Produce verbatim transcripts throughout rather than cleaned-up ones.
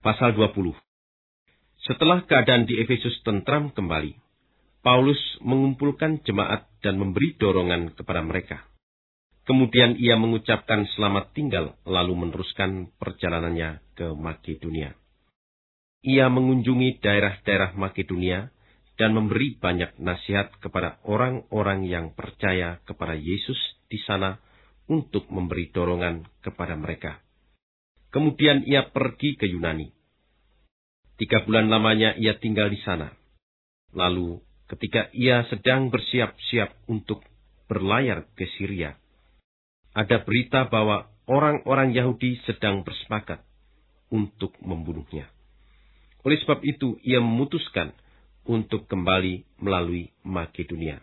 Pasal dua puluh. Setelah keadaan di Efesus tentram kembali, Paulus mengumpulkan jemaat dan memberi dorongan kepada mereka. Kemudian ia mengucapkan selamat tinggal lalu meneruskan perjalanannya ke Makedonia. Ia mengunjungi daerah-daerah Makedonia dan memberi banyak nasihat kepada orang-orang yang percaya kepada Yesus di sana untuk memberi dorongan kepada mereka. Kemudian ia pergi ke Yunani. Tiga bulan lamanya ia tinggal di sana. Lalu ketika ia sedang bersiap-siap untuk berlayar ke Syria, ada berita bahwa orang-orang Yahudi sedang bersepakat untuk membunuhnya. Oleh sebab itu, ia memutuskan untuk kembali melalui Makedonia.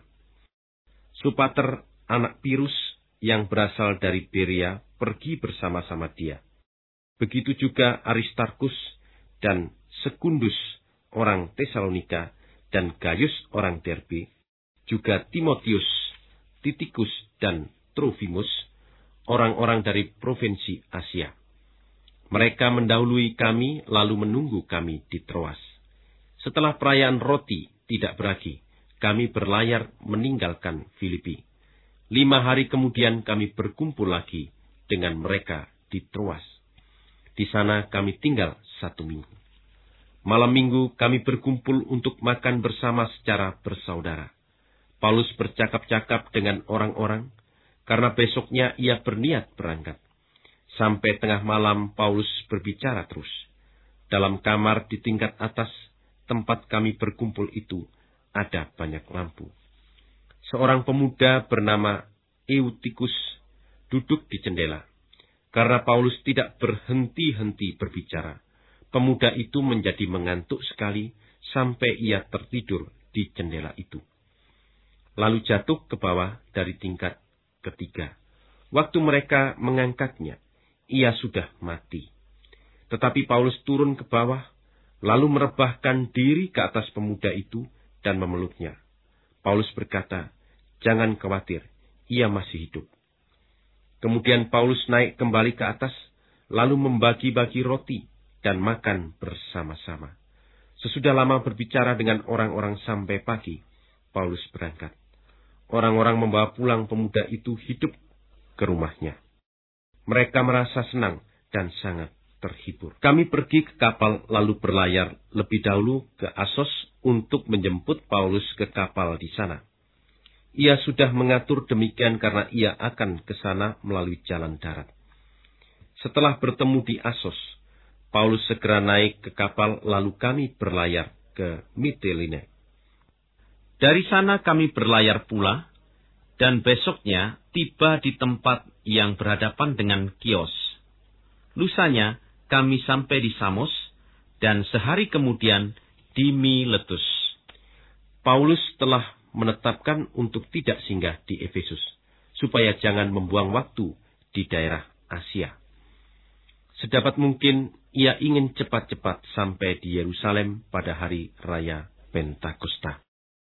Sopater, anak Pirus yang berasal dari Berea, pergi bersama-sama dia. Begitu juga Aristarkus dan Sekundus, orang Tesalonika, dan Gaius, orang Derbe, juga Timotius, Titikus, dan Trofimus, orang-orang dari provinsi Asia. Mereka mendahului kami lalu menunggu kami di Troas. Setelah perayaan roti tidak beragi, kami berlayar meninggalkan Filipi. Lima hari kemudian kami berkumpul lagi dengan mereka di Troas. Di sana kami tinggal satu minggu. Malam minggu kami berkumpul untuk makan bersama secara bersaudara. Paulus bercakap-cakap dengan orang-orang, karena besoknya ia berniat berangkat. Sampai tengah malam Paulus berbicara terus. Dalam kamar di tingkat atas, tempat kami berkumpul itu, ada banyak lampu. Seorang pemuda bernama Eutikus duduk di jendela. Karena Paulus tidak berhenti-henti berbicara, pemuda itu menjadi mengantuk sekali sampai ia tertidur di jendela itu. Lalu jatuh ke bawah dari tingkat ketiga. Waktu mereka mengangkatnya, ia sudah mati. Tetapi Paulus turun ke bawah, lalu merebahkan diri ke atas pemuda itu dan memeluknya. Paulus berkata, "Jangan khawatir, ia masih hidup." Kemudian Paulus naik kembali ke atas, lalu membagi-bagi roti dan makan bersama-sama. Sesudah lama berbicara dengan orang-orang sampai pagi, Paulus berangkat. Orang-orang membawa pulang pemuda itu hidup ke rumahnya. Mereka merasa senang dan sangat terhibur. Kami pergi ke kapal lalu berlayar lebih dahulu ke Asos untuk menjemput Paulus ke kapal di sana. Ia sudah mengatur demikian karena ia akan ke sana melalui jalan darat. Setelah bertemu di Asos, Paulus segera naik ke kapal lalu kami berlayar ke Miteline. Dari sana kami berlayar pula, dan besoknya tiba di tempat yang berhadapan dengan Kios. Lusanya kami sampai di Samos, dan sehari kemudian di Miletus. Paulus telah menetapkan untuk tidak singgah di Efesus, supaya jangan membuang waktu di daerah Asia. Sedapat mungkin ia ingin cepat-cepat sampai di Yerusalem pada hari raya Pentakosta.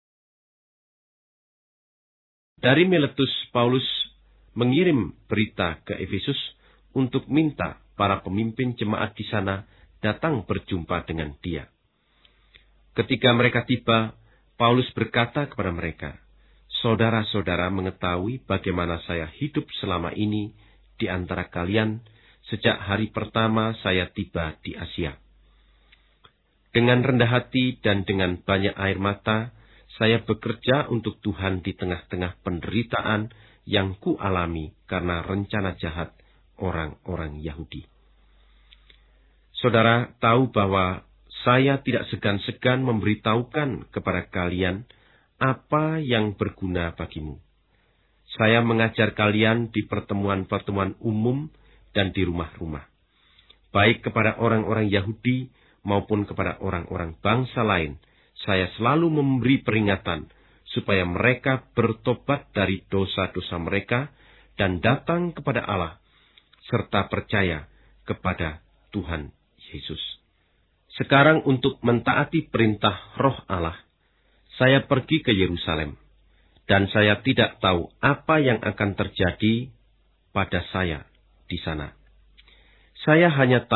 Dari Miletus, Paulus mengirim berita ke Efesus untuk minta para pemimpin jemaat di sana datang berjumpa dengan dia. Ketika mereka tiba, Paulus berkata kepada mereka, "Saudara-saudara mengetahui bagaimana saya hidup selama ini di antara kalian sejak hari pertama saya tiba di Asia. Dengan rendah hati dan dengan banyak air mata, saya bekerja untuk Tuhan di tengah-tengah penderitaan yang kualami karena rencana jahat orang-orang Yahudi. Saudara tahu bahwa saya tidak segan-segan memberitahukan kepada kalian apa yang berguna bagimu. Saya mengajar kalian di pertemuan-pertemuan umum dan di rumah-rumah, baik kepada orang-orang Yahudi maupun kepada orang-orang bangsa lain. Saya selalu memberi peringatan supaya mereka bertobat dari dosa-dosa mereka dan datang kepada Allah, serta percaya kepada Tuhan Yesus. Sekarang untuk mentaati perintah Roh Allah, saya pergi ke Yerusalem, dan saya tidak tahu apa yang akan terjadi pada saya di sana. Saya hanya tahu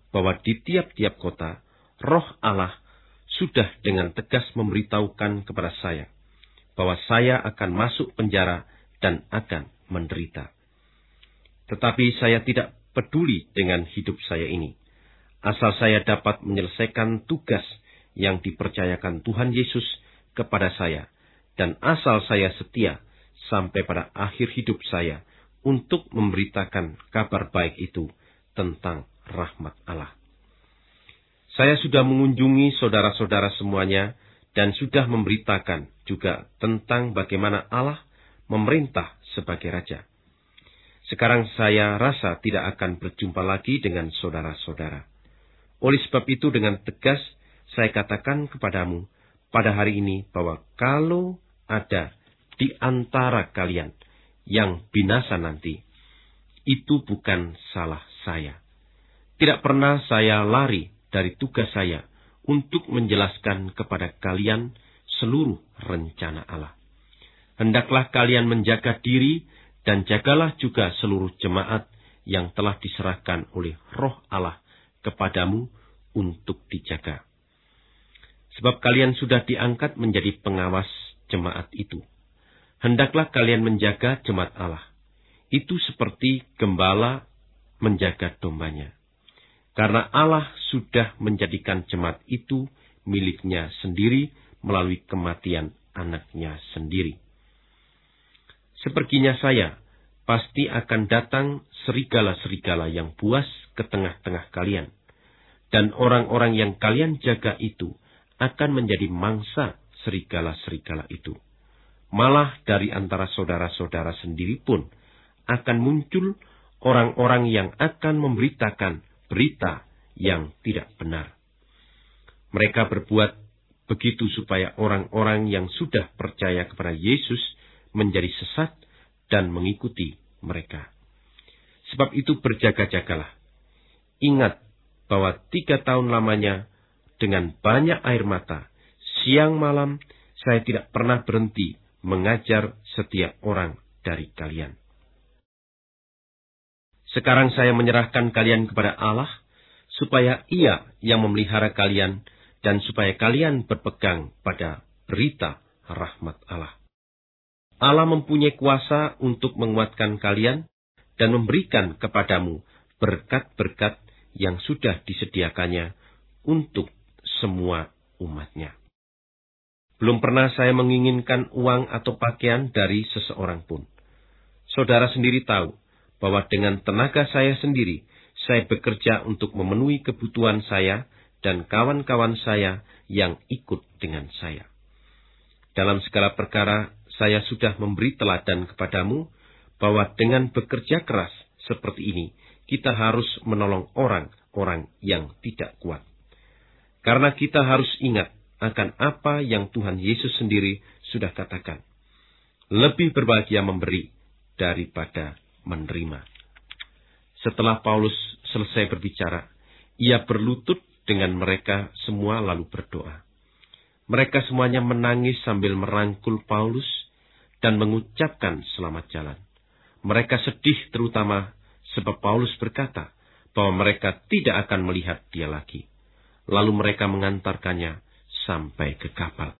bahwa di tiap-tiap kota, Roh Allah sudah dengan tegas memberitahukan kepada saya bahwa saya akan masuk penjara dan akan menderita. Tetapi saya tidak peduli dengan hidup saya ini, asal saya dapat menyelesaikan tugas yang dipercayakan Tuhan Yesus kepada saya, dan asal saya setia sampai pada akhir hidup saya untuk memberitakan kabar baik itu tentang rahmat Allah. Saya sudah mengunjungi saudara-saudara semuanya dan sudah memberitakan juga tentang bagaimana Allah memerintah sebagai Raja. Sekarang saya rasa tidak akan berjumpa lagi dengan saudara-saudara. Oleh sebab itu dengan tegas saya katakan kepadamu pada hari ini bahwa kalau ada di antara kalian yang binasa nanti, itu bukan salah saya. Tidak pernah saya lari dari tugas saya untuk menjelaskan kepada kalian seluruh rencana Allah. Hendaklah kalian menjaga diri dan jagalah juga seluruh jemaat yang telah diserahkan oleh Roh Allah kepadamu untuk dijaga. Sebab kalian sudah diangkat menjadi pengawas jemaat itu. Hendaklah kalian menjaga jemaat Allah. Itu seperti gembala menjaga dombanya. Karena Allah sudah menjadikan jemaat itu miliknya sendiri melalui kematian anaknya sendiri. Sepertinya saya, pasti akan datang serigala-serigala yang buas ke tengah-tengah kalian. Dan orang-orang yang kalian jaga itu akan menjadi mangsa serigala-serigala itu. Malah dari antara saudara-saudara sendiri pun akan muncul orang-orang yang akan memberitakan berita yang tidak benar. Mereka berbuat begitu supaya orang-orang yang sudah percaya kepada Yesus menjadi sesat dan mengikuti mereka. Sebab itu berjaga-jagalah. Ingat bahwa tiga tahun lamanya dengan banyak air mata, siang malam saya tidak pernah berhenti mengajar setiap orang dari kalian. Sekarang saya menyerahkan kalian kepada Allah, supaya Ia yang memelihara kalian, dan supaya kalian berpegang pada berita rahmat Allah. Allah mempunyai kuasa untuk menguatkan kalian dan memberikan kepadamu berkat-berkat yang sudah disediakannya untuk semua umatnya. Belum pernah saya menginginkan uang atau pakaian dari seseorang pun. Saudara sendiri tahu bahwa dengan tenaga saya sendiri, saya bekerja untuk memenuhi kebutuhan saya dan kawan-kawan saya yang ikut dengan saya. Dalam segala perkara, saya sudah memberi teladan kepadamu bahwa dengan bekerja keras seperti ini, kita harus menolong orang-orang yang tidak kuat. Karena kita harus ingat akan apa yang Tuhan Yesus sendiri sudah katakan. Lebih berbahagia memberi daripada menerima. Setelah Paulus selesai berbicara, ia berlutut dengan mereka semua lalu berdoa. Mereka semuanya menangis sambil merangkul Paulus dan mengucapkan selamat jalan. Mereka sedih terutama sebab Paulus berkata bahwa mereka tidak akan melihat dia lagi. Lalu mereka mengantarkannya sampai ke kapal.